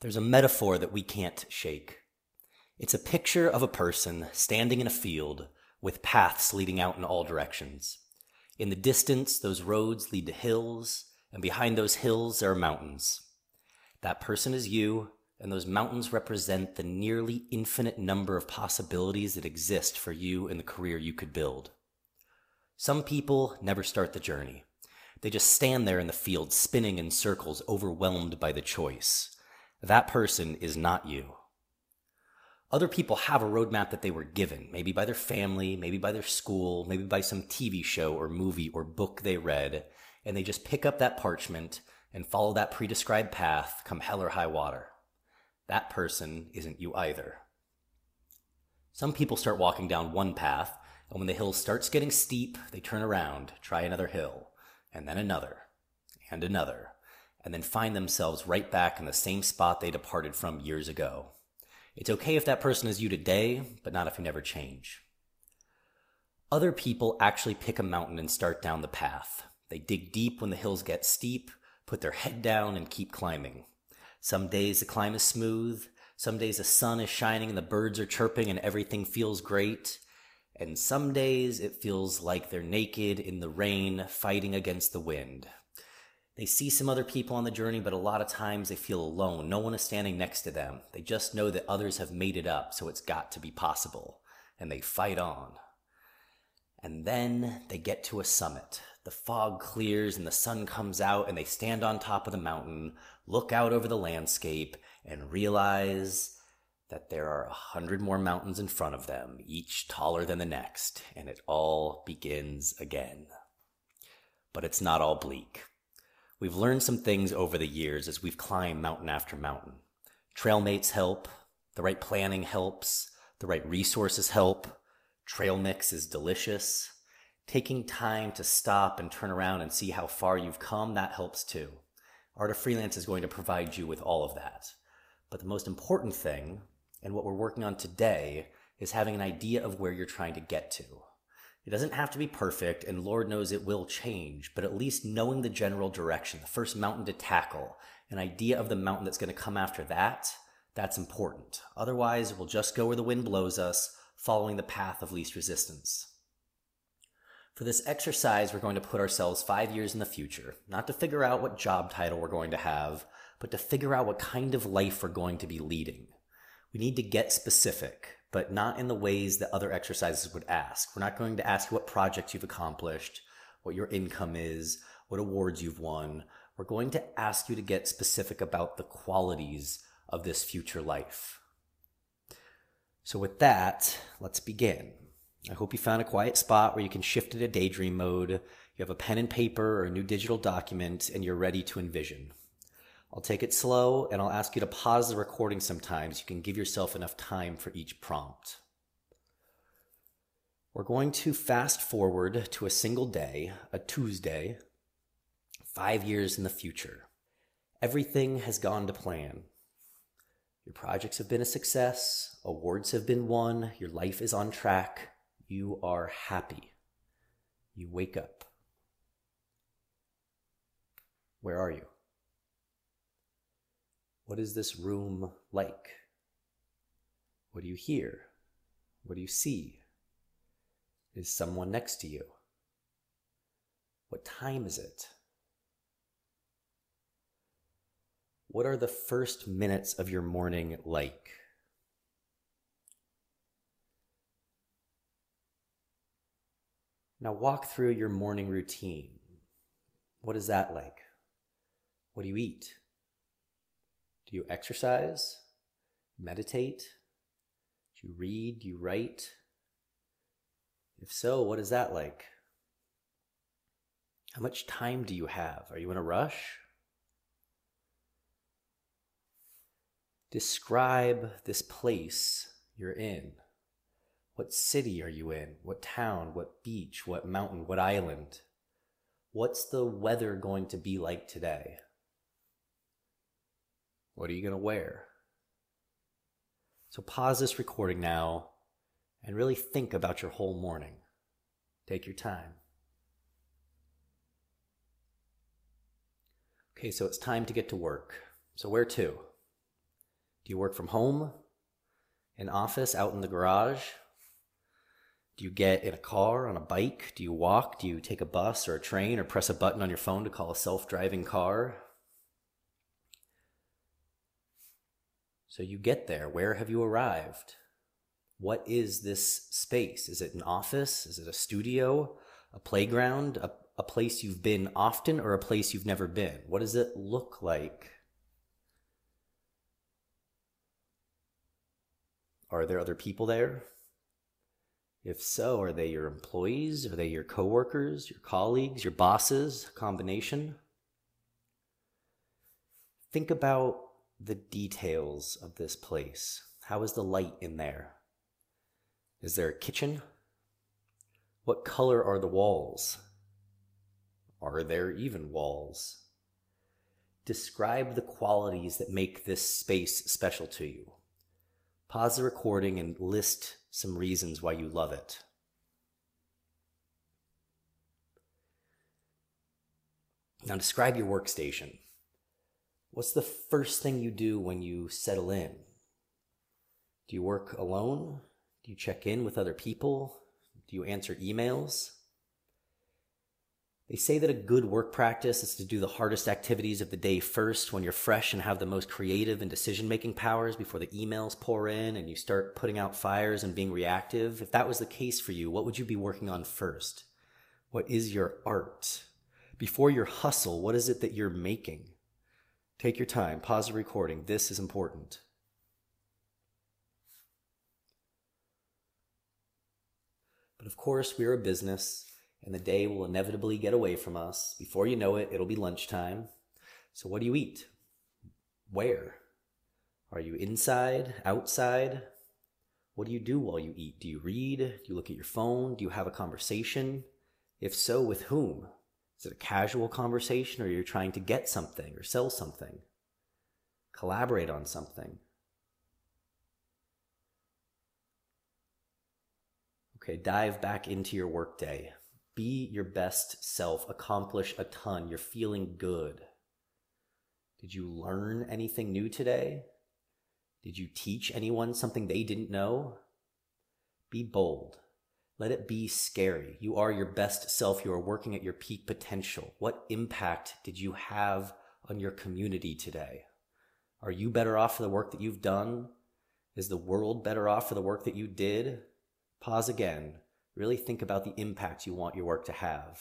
There's a metaphor that we can't shake. It's a picture of a person standing in a field with paths leading out in all directions. In the distance, those roads lead to hills, and behind those hills there are mountains. That person is you, and those mountains represent the nearly infinite number of possibilities that exist for you in the career you could build. Some people never start the journey. They just stand there in the field spinning in circles, overwhelmed by the choice. That person is not you. Other people have a roadmap that they were given, maybe by their family, maybe by their school, maybe by some TV show or movie or book they read, and they just pick up that parchment and follow that prescribed path come hell or high water. That person isn't you either. Some people start walking down one path, and when the hill starts getting steep, they turn around, try another hill, and then another, and another, and then find themselves right back in the same spot they departed from years ago. It's okay if that person is you today, but not if you never change. Other people actually pick a mountain and start down the path. They dig deep when the hills get steep, put their head down, and keep climbing. Some days the climb is smooth, some days the sun is shining and the birds are chirping and everything feels great, and some days it feels like they're naked in the rain fighting against the wind. They see some other people on the journey, but a lot of times they feel alone. No one is standing next to them. They just know that others have made it up, so it's got to be possible, and they fight on. And then they get to a summit. The fog clears and the sun comes out, and they stand on top of the mountain, look out over the landscape, and realize that there are 100 more mountains in front of them, each taller than the next, and it all begins again. But it's not all bleak. We've learned some things over the years as we've climbed mountain after mountain. Trail mates help, the right planning helps, the right resources help, trail mix is delicious. Taking time to stop and turn around and see how far you've come, that helps too. Art of Freelance is going to provide you with all of that. But the most important thing, and what we're working on today, is having an idea of where you're trying to get to. It doesn't have to be perfect, and Lord knows it will change, but at least knowing the general direction, the first mountain to tackle, an idea of the mountain that's going to come after that, that's important. Otherwise, we'll just go where the wind blows us, following the path of least resistance. For this exercise, we're going to put ourselves 5 years in the future, not to figure out what job title we're going to have, but to figure out what kind of life we're going to be leading. We need to get specific, but not in the ways that other exercises would ask. We're not going to ask you what projects you've accomplished, what your income is, what awards you've won. We're going to ask you to get specific about the qualities of this future life. So with that, let's begin. I hope you found a quiet spot where you can shift into daydream mode. You have a pen and paper or a new digital document, and you're ready to envision. I'll take it slow, and I'll ask you to pause the recording sometimes. You can give yourself enough time for each prompt. We're going to fast forward to a single day, a Tuesday, 5 years in the future. Everything has gone to plan. Your projects have been a success, awards have been won, your life is on track, you are happy. You wake up. Where are you? What is this room like? What do you hear? What do you see? Is someone next to you? What time is it? What are the first minutes of your morning like? Now walk through your morning routine. What is that like? What do you eat? Do you exercise? Meditate? Do you read? Do you write? If so, what is that like? How much time do you have? Are you in a rush? Describe this place you're in. What city are you in? What town? What beach? What mountain? What island? What's the weather going to be like today? What are you going to wear? So pause this recording now and really think about your whole morning. Take your time. Okay, so it's time to get to work. So where to? Do you work from home, an office, out in the garage? Do you get in a car, on a bike? Do you walk? Do you take a bus or a train or press a button on your phone to call a self-driving car? So you get there. Where have you arrived? What is this space? Is it an office? Is it a studio? A playground? A place you've been often or a place you've never been? What does it look like? Are there other people there? If so, are they your employees? Are they your coworkers, your colleagues, your bosses? A combination? Think about the details of this place. How is the light in there? Is there a kitchen? What color are the walls? Are there even walls? Describe the qualities that make this space special to you. Pause the recording and list some reasons why you love it. Now describe your workstation. What's the first thing you do when you settle in? Do you work alone? Do you check in with other people? Do you answer emails? They say that a good work practice is to do the hardest activities of the day first when you're fresh and have the most creative and decision-making powers before the emails pour in and you start putting out fires and being reactive. If that was the case for you, what would you be working on first? What is your art? Before your hustle, what is it that you're making? Take your time, pause the recording. This is important. But of course, we're a business, and the day will inevitably get away from us. Before you know it, it'll be lunchtime. So what do you eat? Where? Are you inside? Outside? What do you do while you eat? Do you read? Do you look at your phone? Do you have a conversation? If so, with whom? Is it a casual conversation, or you're trying to get something or sell something? Collaborate on something? Okay, dive back into your workday. Be your best self. Accomplish a ton. You're feeling good. Did you learn anything new today? Did you teach anyone something they didn't know? Be bold. Let it be scary. You are your best self. You are working at your peak potential. What impact did you have on your community today? Are you better off for the work that you've done? Is the world better off for the work that you did? Pause again. Really think about the impact you want your work to have.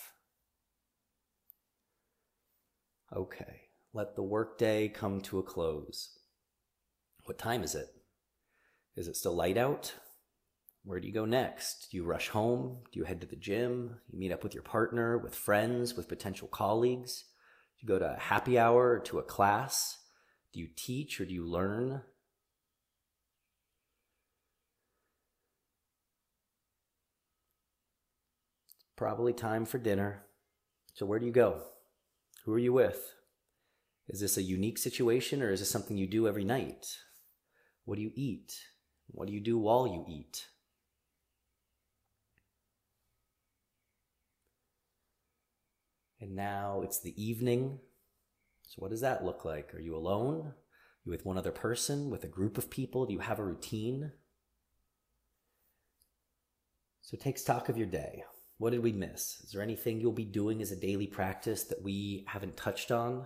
Okay, let the workday come to a close. What time is it? Is it still light out? Where do you go next? Do you rush home? Do you head to the gym? You meet up with your partner, with friends, with potential colleagues? Do you go to a happy hour or to a class? Do you teach or do you learn? Probably time for dinner. So where do you go? Who are you with? Is this a unique situation or is this something you do every night? What do you eat? What do you do while you eat? And now it's the evening. So what does that look like? Are you alone? Are you with one other person? With a group of people? Do you have a routine? So take stock of your day. What did we miss? Is there anything you'll be doing as a daily practice that we haven't touched on?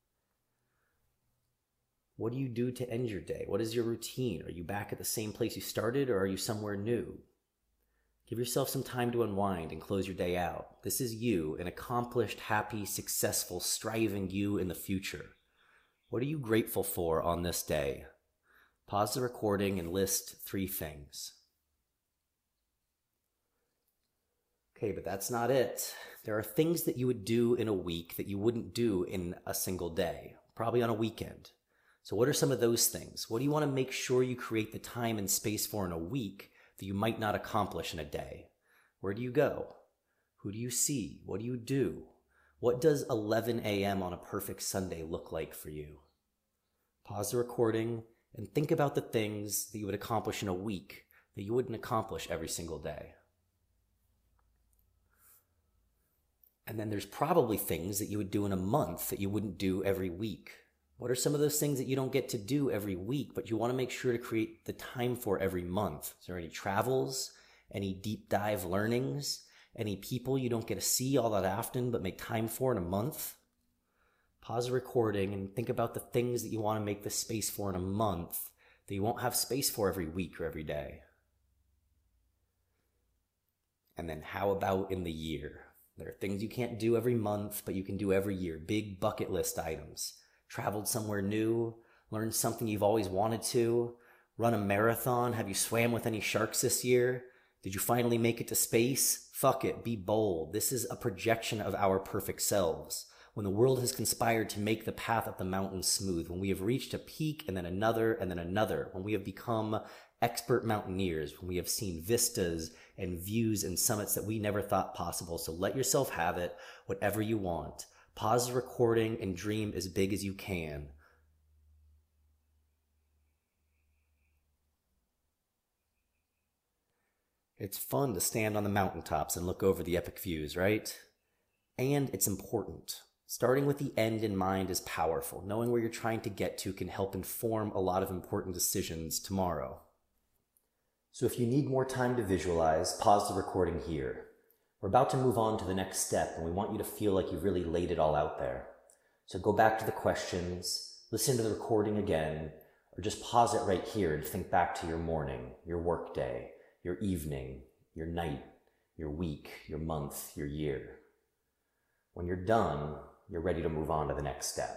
What do you do to end your day? What is your routine? Are you back at the same place you started, or are you somewhere new? Give yourself some time to unwind and close your day out. This is you, an accomplished, happy, successful, striving you in the future. What are you grateful for on this day? Pause the recording and list 3 things. Okay, but that's not it. There are things that you would do in a week that you wouldn't do in a single day, probably on a weekend. So what are some of those things? What do you want to make sure you create the time and space for in a week that you might not accomplish in a day? Where do you go? Who do you see? What do you do? What does 11 a.m. on a perfect Sunday look like for you? Pause the recording and think about the things that you would accomplish in a week that you wouldn't accomplish every single day. And then there's probably things that you would do in a month that you wouldn't do every week. What are some of those things that you don't get to do every week, but you want to make sure to create the time for every month? Is there any travels, any deep dive learnings, any people you don't get to see all that often, but make time for in a month? Pause the recording and think about the things that you want to make the space for in a month that you won't have space for every week or every day. And then how about in the year? There are things you can't do every month, but you can do every year. Big bucket list items. Traveled somewhere new, learned something you've always wanted to, run a marathon. Have you swam with any sharks this year? Did you finally make it to space? Fuck it, be bold. This is a projection of our perfect selves. When the world has conspired to make the path up the mountain smooth, when we have reached a peak and then another, when we have become expert mountaineers, when we have seen vistas and views and summits that we never thought possible. So let yourself have it, whatever you want. Pause the recording and dream as big as you can. It's fun to stand on the mountaintops and look over the epic views, right? And it's important. Starting with the end in mind is powerful. Knowing where you're trying to get to can help inform a lot of important decisions tomorrow. So if you need more time to visualize, pause the recording here. We're about to move on to the next step, and we want you to feel like you've really laid it all out there. So go back to the questions, listen to the recording again, or just pause it right here and think back to your morning, your work day, your evening, your night, your week, your month, your year. When you're done, you're ready to move on to the next step.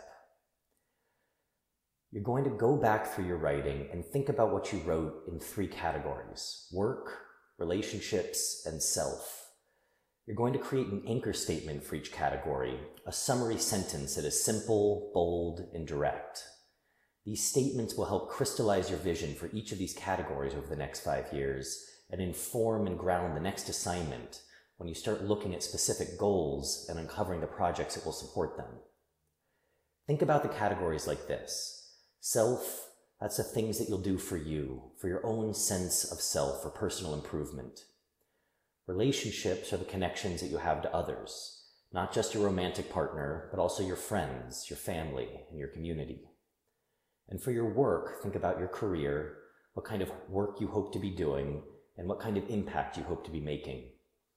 You're going to go back through your writing and think about what you wrote in 3 categories: work, relationships, and self. You're going to create an anchor statement for each category, a summary sentence that is simple, bold, and direct. These statements will help crystallize your vision for each of these categories over the next 5 years and inform and ground the next assignment when you start looking at specific goals and uncovering the projects that will support them. Think about the categories like this. Self, that's the things that you'll do for you, for your own sense of self or personal improvement. Relationships are the connections that you have to others, not just your romantic partner, but also your friends, your family, and your community. And for your work, think about your career, what kind of work you hope to be doing, and what kind of impact you hope to be making.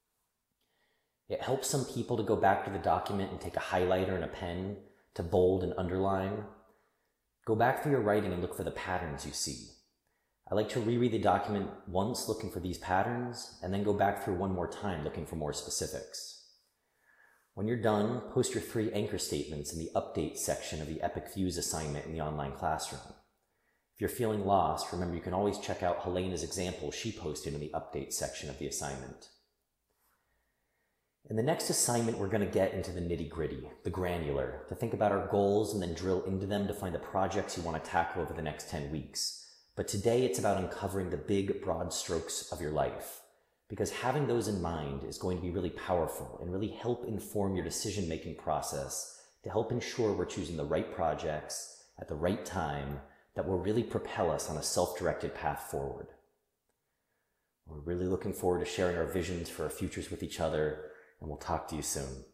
It helps some people to go back to the document and take a highlighter and a pen to bold and underline. Go back through your writing and look for the patterns you see. I like to reread the document once looking for these patterns, and then go back through one more time looking for more specifics. When you're done, post your 3 anchor statements in the update section of the Epic Views assignment in the online classroom. If you're feeling lost, remember you can always check out Helena's example she posted in the update section of the assignment. In the next assignment, we're going to get into the nitty-gritty, the granular, to think about our goals and then drill into them to find the projects you want to tackle over the next 10 weeks. But today it's about uncovering the big, broad strokes of your life, because having those in mind is going to be really powerful and really help inform your decision-making process to help ensure we're choosing the right projects at the right time that will really propel us on a self-directed path forward. We're really looking forward to sharing our visions for our futures with each other, and we'll talk to you soon.